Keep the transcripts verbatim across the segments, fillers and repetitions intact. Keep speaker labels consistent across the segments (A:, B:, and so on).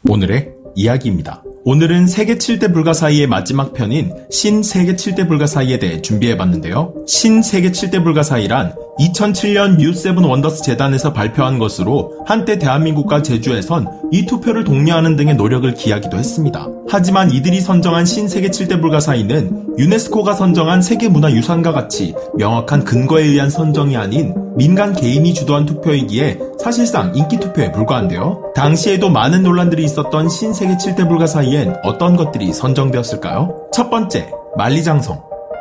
A: 오늘의 이야기입니다. 오늘은 세계 칠 대 불가사의의 마지막 편인 신세계 칠 대 불가사의에 대해 준비해봤는데요. 신세계 칠 대 불가사의란 이천칠 년 뉴 세븐 원더스 재단에서 발표한 것으로 한때 대한민국과 제주에선 이 투표를 독려하는 등의 노력을 기하기도 했습니다. 하지만 이들이 선정한 신세계 칠 대 불가사의는 유네스코가 선정한 세계문화유산과 같이 명확한 근거에 의한 선정이 아닌 민간 개인이 주도한 투표이기에 사실상 인기 투표에 불과한데요. 당시에도 많은 논란들이 있었던 신세계 칠 대 불가사의엔 어떤 것들이 선정되었을까요? 첫 번째, 만리장성.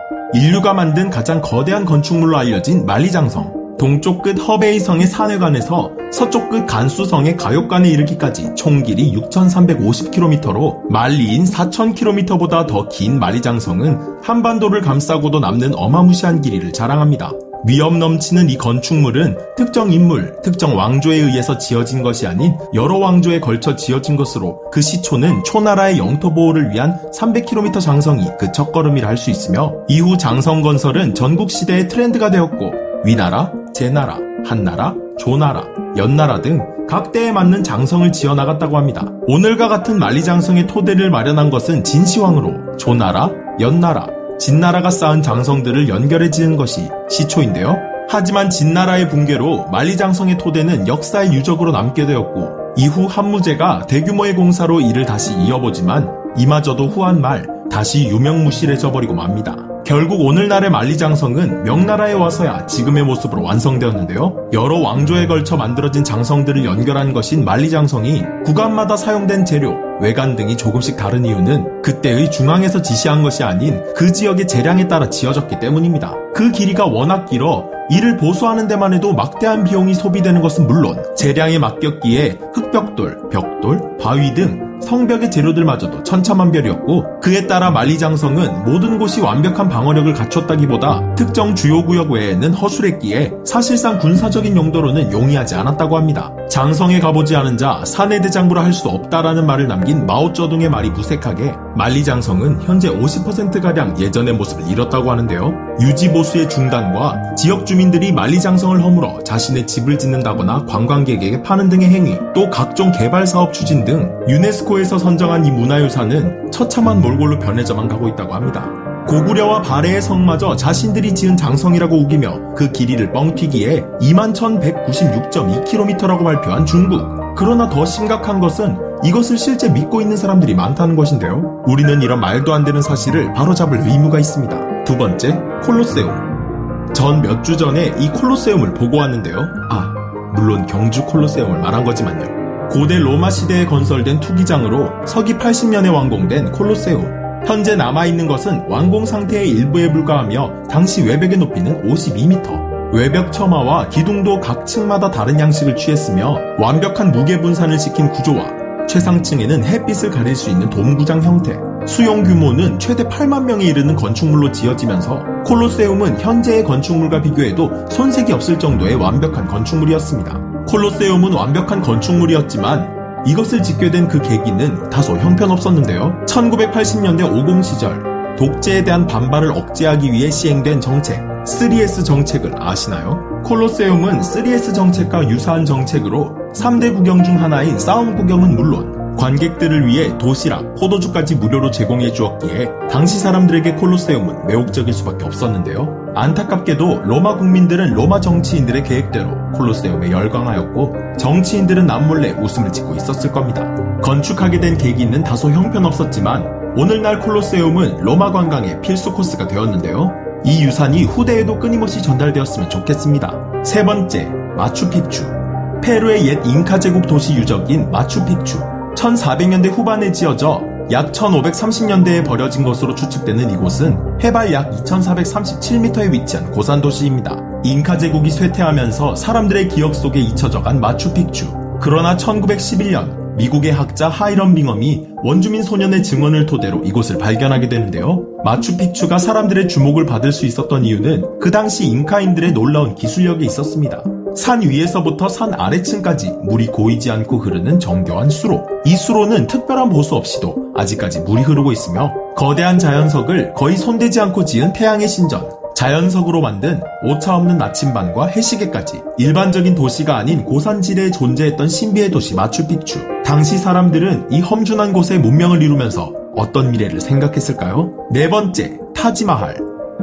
A: 인류가 만든 가장 거대한 건축물로 알려진 만리장성. 동쪽 끝 허베이 성의 산회관에서 서쪽 끝 간수성의 가욕관에 이르기까지 총 길이 육천삼백오십 킬로미터로 만리인 사천 킬로미터보다 더 긴 만리장성은 한반도를 감싸고도 남는 어마무시한 길이를 자랑합니다. 위험 넘치는 이 건축물은 특정 인물, 특정 왕조에 의해서 지어진 것이 아닌 여러 왕조에 걸쳐 지어진 것으로 그 시초는 초나라의 영토 보호를 위한 삼백 킬로미터 장성이 그 첫걸음이라 할 수 있으며 이후 장성 건설은 전국 시대의 트렌드가 되었고 위나라, 제나라, 한나라, 조나라, 연나라 등 각 때에 맞는 장성을 지어나갔다고 합니다. 오늘과 같은 만리장성의 토대를 마련한 것은 진시황으로 조나라, 연나라, 진나라가 쌓은 장성들을 연결해 지은 것이 시초인데요. 하지만 진나라의 붕괴로 만리장성의 토대는 역사의 유적으로 남게 되었고 이후 한무제가 대규모의 공사로 이를 다시 이어보지만 이마저도 후한 말 다시 유명무실해져 버리고 맙니다. 결국 오늘날의 만리장성은 명나라에 와서야 지금의 모습으로 완성되었는데요. 여러 왕조에 걸쳐 만들어진 장성들을 연결한 것인 만리장성이 구간마다 사용된 재료, 외관 등이 조금씩 다른 이유는 그때의 중앙에서 지시한 것이 아닌 그 지역의 재량에 따라 지어졌기 때문입니다. 그 길이가 워낙 길어 이를 보수하는 데만 해도 막대한 비용이 소비되는 것은 물론 재량에 맡겼기에 흙벽돌, 벽돌, 바위 등 성벽의 재료들마저도 천차만별이었고 그에 따라 만리장성은 모든 곳이 완벽한 방어력을 갖췄다기보다 특정 주요 구역 외에는 허술했기에 사실상 군사적인 용도로는 용이하지 않았다고 합니다. 장성에 가보지 않은 자 사내 대장부라 할 수 없다라는 말을 남긴 마오쩌둥의 말이 무색하게 만리장성은 현재 오십 퍼센트가량 예전의 모습을 잃었다고 하는데요. 유지보수의 중단과 지역 주민들이 만리장성을 허물어 자신의 집을 짓는다거나 관광객에게 파는 등의 행위, 또 각종 개발사업 추진 등 유네스코에서 선정한 이 문화유산은 처참한 몰골로 변해져만 가고 있다고 합니다. 고구려와 발해의 성마저 자신들이 지은 장성이라고 우기며 그 길이를 뻥튀기에 이만 천백구십육 점 이 킬로미터라고 발표한 중국. 그러나 더 심각한 것은 이것을 실제 믿고 있는 사람들이 많다는 것인데요. 우리는 이런 말도 안 되는 사실을 바로잡을 의무가 있습니다. 두 번째, 콜로세움. 전 몇 주 전에 이 콜로세움을 보고 왔는데요. 아, 물론 경주 콜로세움을 말한 거지만요. 고대 로마 시대에 건설된 투기장으로 서기 팔십 년에 완공된 콜로세움. 현재 남아있는 것은 완공 상태의 일부에 불과하며 당시 외벽의 높이는 오십이 미터. 외벽 처마와 기둥도 각 층마다 다른 양식을 취했으며 완벽한 무게 분산을 시킨 구조와 최상층에는 햇빛을 가릴 수 있는 돔구장 형태, 수용 규모는 최대 팔만 명에 이르는 건축물로 지어지면서 콜로세움은 현재의 건축물과 비교해도 손색이 없을 정도의 완벽한 건축물이었습니다. 콜로세움은 완벽한 건축물이었지만 이것을 짓게 된 그 계기는 다소 형편없었는데요. 천구백팔십 년대 오공 시절 독재에 대한 반발을 억제하기 위해 시행된 정책 쓰리 에스 정책을 아시나요? 콜로세움은 쓰리 에스 정책과 유사한 정책으로 삼 대 구경 중 하나인 싸움 구경은 물론 관객들을 위해 도시락, 포도주까지 무료로 제공해 주었기에 당시 사람들에게 콜로세움은 매혹적일 수밖에 없었는데요. 안타깝게도 로마 국민들은 로마 정치인들의 계획대로 콜로세움에 열광하였고 정치인들은 남몰래 웃음을 짓고 있었을 겁니다. 건축하게 된 계기는 다소 형편없었지만 오늘날 콜로세움은 로마 관광의 필수 코스가 되었는데요. 이 유산이 후대에도 끊임없이 전달되었으면 좋겠습니다. 세 번째, 마추픽추. 페루의 옛 잉카 제국 도시 유적인 마추픽추. 천사백 년대 후반에 지어져 약 천오백삼십 년대에 버려진 것으로 추측되는 이곳은 해발 약 이천사백삼십칠 미터에 위치한 고산 도시입니다. 잉카 제국이 쇠퇴하면서 사람들의 기억 속에 잊혀져간 마추픽추. 그러나 천구백십일 년 미국의 학자 하이럼 빙엄이 원주민 소년의 증언을 토대로 이곳을 발견하게 되는데요. 마추픽추가 사람들의 주목을 받을 수 있었던 이유는 그 당시 잉카인들의 놀라운 기술력에 있었습니다. 산 위에서부터 산 아래층까지 물이 고이지 않고 흐르는 정교한 수로. 이 수로는 특별한 보수 없이도 아직까지 물이 흐르고 있으며 거대한 자연석을 거의 손대지 않고 지은 태양의 신전, 자연석으로 만든 오차없는 나침반과 해시계까지 일반적인 도시가 아닌 고산지대에 존재했던 신비의 도시 마추픽추. 당시 사람들은 이 험준한 곳에 문명을 이루면서 어떤 미래를 생각했을까요? 네 번째, 타지마할.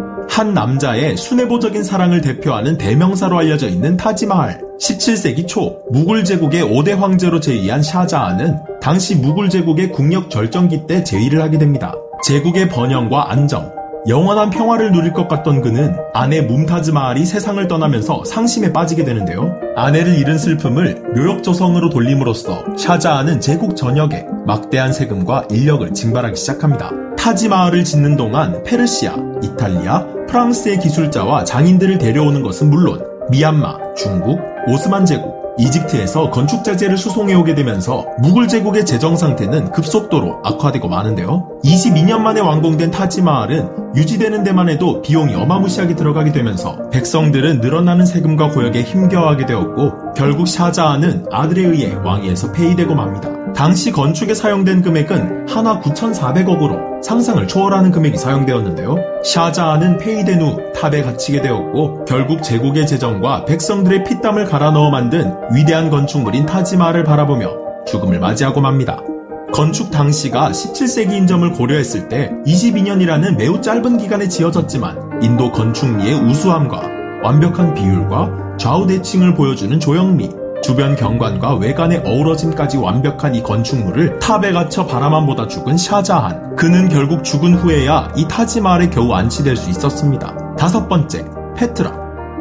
A: 한 남자의 순애보적인 사랑을 대표하는 대명사로 알려져 있는 타지마할. 십칠 세기 초 무굴 제국의 오 대 황제로 제위한 샤자한은 당시 무굴 제국의 국력 절정기 때 제위를 하게 됩니다. 제국의 번영과 안정, 영원한 평화를 누릴 것 같던 그는 아내 뭄타즈 마할이 세상을 떠나면서 상심에 빠지게 되는데요. 아내를 잃은 슬픔을 묘역조성으로 돌림으로써 샤자한은 제국 전역에 막대한 세금과 인력을 징발하기 시작합니다. 타지 마할을 짓는 동안 페르시아, 이탈리아, 프랑스의 기술자와 장인들을 데려오는 것은 물론 미얀마, 중국, 오스만 제국, 이집트에서 건축 자재를 수송해오게 되면서 무굴 제국의 재정 상태는 급속도로 악화되고 마는데요. 이십이 년 만에 완공된 타지마할은 유지되는 데만 해도 비용이 어마무시하게 들어가게 되면서 백성들은 늘어나는 세금과 고역에 힘겨워하게 되었고 결국 샤자한은 아들에 의해 왕위에서 폐위되고 맙니다. 당시 건축에 사용된 금액은 하나 구천사백억으로 상상을 초월하는 금액이 사용되었는데요. 샤자한은 폐위된 후 탑에 갇히게 되었고 결국 제국의 재정과 백성들의 피땀을 갈아 넣어 만든 위대한 건축물인 타지마할을 바라보며 죽음을 맞이하고 맙니다. 건축 당시가 십칠 세기인 점을 고려했을 때 이십이 년이라는 매우 짧은 기간에 지어졌지만 인도 건축미의 우수함과 완벽한 비율과 좌우 대칭을 보여주는 조형미, 주변 경관과 외관의 어우러짐까지 완벽한 이 건축물을 탑에 갇혀 바라만 보다 죽은 샤자한. 그는 결국 죽은 후에야 이 타지마할에 겨우 안치될 수 있었습니다. 다섯 번째, 페트라.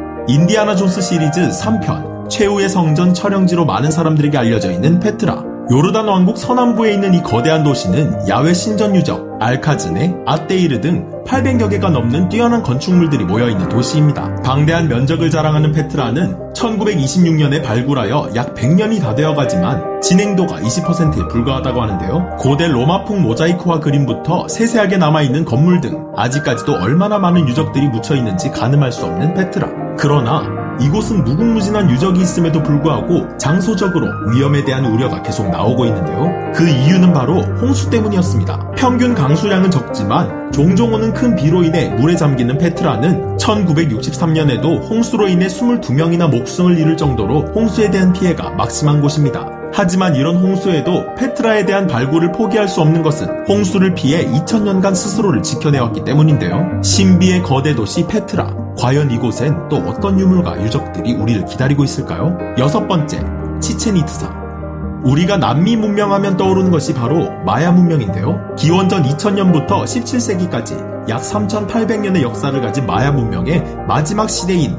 A: 인디아나 존스 시리즈 삼 편 최후의 성전 촬영지로 많은 사람들에게 알려져 있는 페트라. 요르단 왕국 서남부에 있는 이 거대한 도시는 야외 신전 유적, 알카즈네, 아떼이르 등 팔백여 개가 넘는 뛰어난 건축물들이 모여있는 도시입니다. 방대한 면적을 자랑하는 페트라는 천구백이십육 년에 발굴하여 약 백 년이 다 되어가지만 진행도가 이십 퍼센트에 불과하다고 하는데요. 고대 로마풍 모자이크화 그림부터 세세하게 남아있는 건물 등 아직까지도 얼마나 많은 유적들이 묻혀있는지 가늠할 수 없는 페트라. 그러나 이곳은 무궁무진한 유적이 있음에도 불구하고 장소적으로 위험에 대한 우려가 계속 나오고 있는데요. 그 이유는 바로 홍수 때문이었습니다. 평균 강수량은 적지만 종종 오는 큰 비로 인해 물에 잠기는 페트라는 천구백육십삼 년에도 홍수로 인해 이십이 명이나 목숨을 잃을 정도로 홍수에 대한 피해가 막심한 곳입니다. 하지만 이런 홍수에도 페트라에 대한 발굴을 포기할 수 없는 것은 홍수를 피해 이천 년간 스스로를 지켜내왔기 때문인데요. 신비의 거대 도시 페트라. 과연 이곳엔 또 어떤 유물과 유적들이 우리를 기다리고 있을까요? 여섯 번째, 치첸이트사. 우리가 남미 문명하면 떠오르는 것이 바로 마야 문명인데요. 기원전 이천 년부터 십칠 세기까지 약 삼천팔백 년의 역사를 가진 마야 문명의 마지막 시대인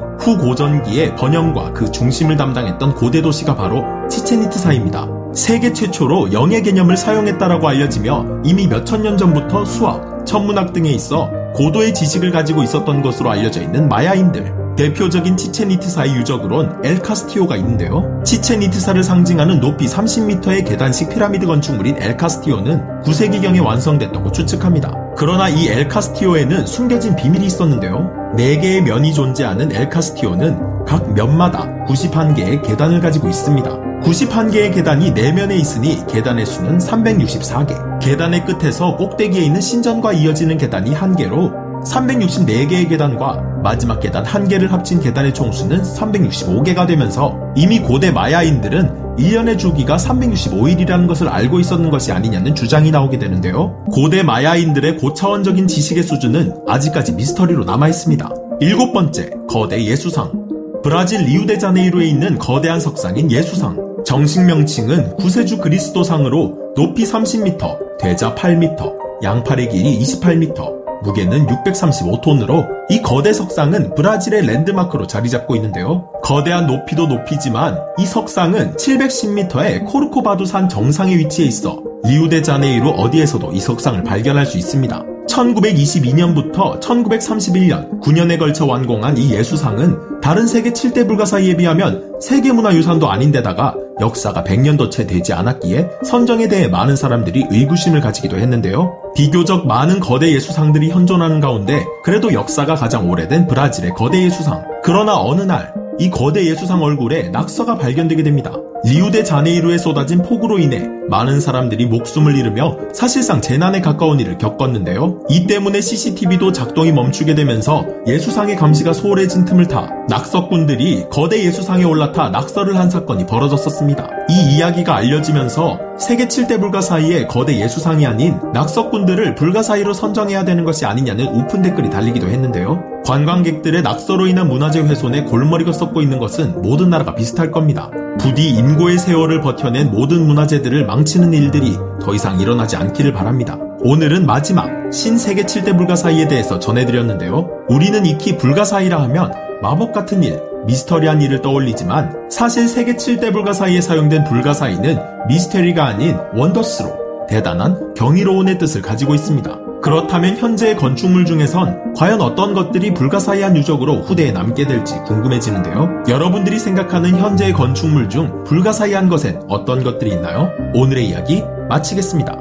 A: 후고전기의 번영과 그 중심을 담당했던 고대 도시가 바로 치첸이트사입니다. 세계 최초로 영의 개념을 사용했다라고 알려지며 이미 몇천 년 전부터 수학, 천문학 등에 있어 고도의 지식을 가지고 있었던 것으로 알려져 있는 마야인들. 대표적인 치첸이트사의 유적으론 엘카스티오가 있는데요. 치첸이트사를 상징하는 높이 삼십 미터의 계단식 피라미드 건축물인 엘카스티오는 구 세기경에 완성됐다고 추측합니다. 그러나 이 엘카스티오에는 숨겨진 비밀이 있었는데요. 네 개의 면이 존재하는 엘카스티오는 각 면마다 구십일 개의 계단을 가지고 있습니다. 구십일 개의 계단이 네 면에 있으니 계단의 수는 삼백육십사 개. 계단의 끝에서 꼭대기에 있는 신전과 이어지는 계단이 한 개로 삼백육십사 개의 계단과 마지막 계단 한 개를 합친 계단의 총수는 삼백육십오 개가 되면서 이미 고대 마야인들은 일 년의 주기가 삼백육십오 일이라는 것을 알고 있었는 것이 아니냐는 주장이 나오게 되는데요. 고대 마야인들의 고차원적인 지식의 수준은 아직까지 미스터리로 남아있습니다. 일곱 번째, 거대 예수상. 브라질 리우데자네이루에 있는 거대한 석상인 예수상. 정식 명칭은 구세주 그리스도상으로 높이 삼십 미터, 대자 팔 미터, 양팔의 길이 이십팔 미터, 무게는 육백삼십오 톤으로 이 거대 석상은 브라질의 랜드마크로 자리 잡고 있는데요. 거대한 높이도 높이지만 이 석상은 칠백십 미터의 코르코바두 산 정상에 위치해 있어 리우데자네이루 어디에서도 이 석상을 발견할 수 있습니다. 천구백이십이 년부터 천구백삼십일 년 구 년에 걸쳐 완공한 이 예수상은 다른 세계 칠 대 불가사의에 비하면 세계문화유산도 아닌데다가 역사가 백 년도 채 되지 않았기에 선정에 대해 많은 사람들이 의구심을 가지기도 했는데요. 비교적 많은 거대 예수상들이 현존하는 가운데 그래도 역사가 가장 오래된 브라질의 거대 예수상. 그러나 어느 날 이 거대 예수상 얼굴에 낙서가 발견되게 됩니다. 리우데자네이루에 쏟아진 폭우로 인해 많은 사람들이 목숨을 잃으며 사실상 재난에 가까운 일을 겪었는데요. 이 때문에 씨씨티비도 작동이 멈추게 되면서 예수상의 감시가 소홀해진 틈을 타 낙서꾼들이 거대 예수상에 올라타 낙서를 한 사건이 벌어졌었습니다. 이 이야기가 알려지면서 세계 칠 대 불가사의의 거대 예수상이 아닌 낙서꾼들을 불가사의로 선정해야 되는 것이 아니냐는 오픈 댓글이 달리기도 했는데요. 관광객들의 낙서로 인한 문화재 훼손에 골머리가 썩고 있는 것은 모든 나라가 비슷할 겁니다. 부디 인고의 세월을 버텨낸 모든 문화재들을 망치는 일들이 더 이상 일어나지 않기를 바랍니다. 오늘은 마지막 신세계 칠 대 불가사의에 대해서 전해드렸는데요. 우리는 익히 불가사의라 하면 마법 같은 일, 미스터리한 일을 떠올리지만 사실 세계 칠 대 불가사의에 사용된 불가사의는 미스테리가 아닌 원더스로 대단한 경이로운의 뜻을 가지고 있습니다. 그렇다면 현재의 건축물 중에선 과연 어떤 것들이 불가사의한 유적으로 후대에 남게 될지 궁금해지는데요. 여러분들이 생각하는 현재의 건축물 중 불가사의한 것엔 어떤 것들이 있나요? 오늘의 이야기 마치겠습니다.